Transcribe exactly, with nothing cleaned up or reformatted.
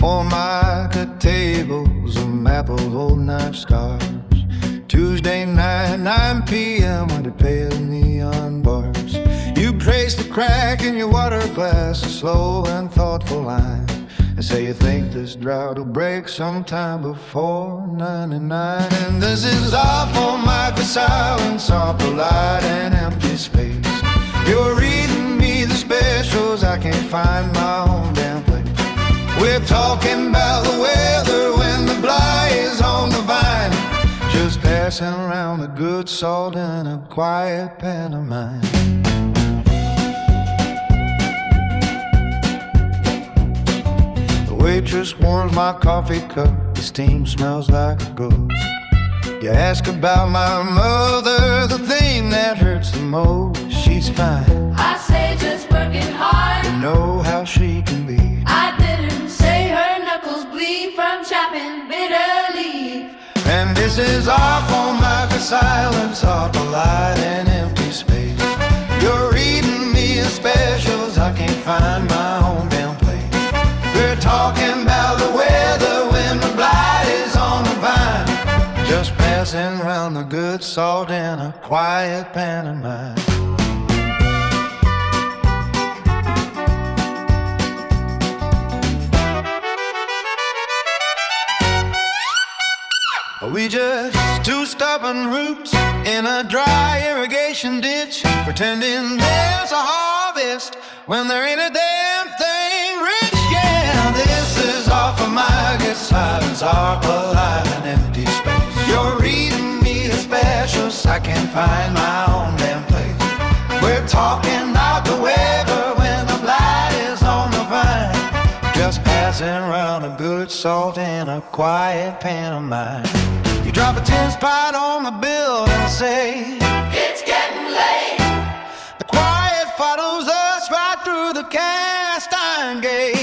Formica tables, a map of old night stars. Tuesday night, nine p.m. under pale neon bars. You trace the crack in your water glass, a slow and thoughtful line, and say you think this drought will break sometime before ninety-nine. And this is our Formica silence, our polite and empty space. You're reading me the specials, I can't find my own damn place. We're talking about the weather when the bly is on the vine, just passing around the good salt in a quiet pantomime. The waitress warms my coffee cup, the steam smells like a ghost. You ask about my mother, the thing that hurts the most. She's fine, I say just working hard. you know how she can be. I didn't say her knuckles bleed from chopping bitter leaf. And this is our Formica silence, our polite and empty space. You're reading me the specials, I can't find my own damn place. We're talking about the weather when the blight is on the vine, just passing around the good salt in a quiet pantomime. We just two stubborn roots in a dry irrigation ditch, pretending there's a harvest when there ain't a damn thing rich. Yeah, this is our Formica silence, our polite and empty space. You're reading me the specials, I can't find my own damn place. We're talking about the weather when the blight is on the vine, just passing around a good salt in a quiet pantomime. You drop a tin spot on the bill and say, It's getting late. the quiet follows us right through the cast iron gate.